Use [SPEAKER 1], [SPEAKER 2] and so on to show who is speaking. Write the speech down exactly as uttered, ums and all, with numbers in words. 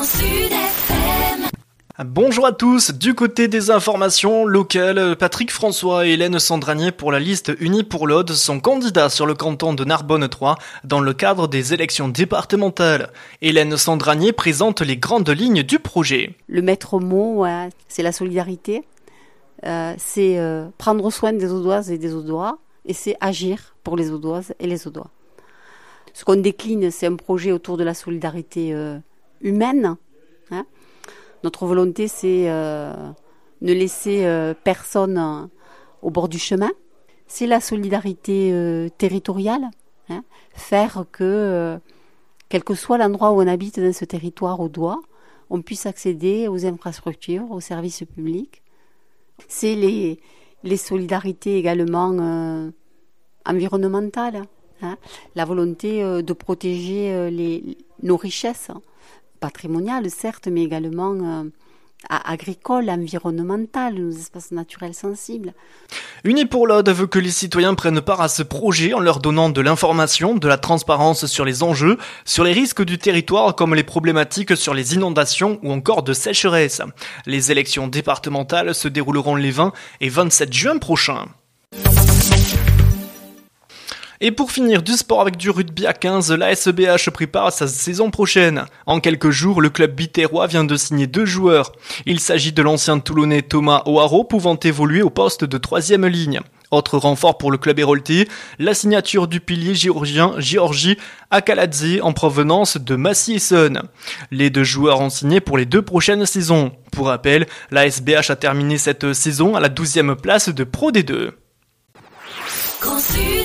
[SPEAKER 1] Sud F M.
[SPEAKER 2] Bonjour à tous, du côté des informations locales, Patrick François et Hélène Sandranier pour la liste Unis pour l'Aude sont candidats sur le canton de Narbonne trois dans le cadre des élections départementales. Hélène Sandranier présente les grandes lignes du projet.
[SPEAKER 3] Le maître mot, ouais, c'est la solidarité, euh, c'est euh, prendre soin des Audoises et des Audois, et c'est agir pour les Audoises et les Audois. Ce qu'on décline, c'est un projet autour de la solidarité euh, humaine, hein. Notre volonté, c'est euh, ne laisser euh, personne euh, au bord du chemin. C'est la solidarité euh, territoriale, hein, faire que, euh, quel que soit l'endroit où on habite dans ce territoire audois, on puisse accéder aux infrastructures, aux services publics. C'est les, les solidarités également euh, environnementales, hein, la volonté euh, de protéger euh, les, nos richesses patrimoniales, certes, mais également euh, agricoles, environnementales, nos espaces naturels sensibles.
[SPEAKER 2] Unis pour l'Aude veut que les citoyens prennent part à ce projet en leur donnant de l'information, de la transparence sur les enjeux, sur les risques du territoire comme les problématiques sur les inondations ou encore de sécheresse. Les élections départementales se dérouleront les vingt et vingt-sept juin prochains. Et pour finir, du sport avec du rugby à quinze, l'A S B H prépare sa saison prochaine. En quelques jours, le club biterrois vient de signer deux joueurs. Il s'agit de l'ancien Toulonnais Thomas O'Haraud, pouvant évoluer au poste de troisième ligne. Autre renfort pour le club héroltais, la signature du pilier géorgien Giorgi Akaladze en provenance de Massy-Essonne. Les deux joueurs ont signé pour les deux prochaines saisons. Pour rappel, l'A S B H a terminé cette saison à la douzième place de Pro D deux.
[SPEAKER 1] Grand Sud.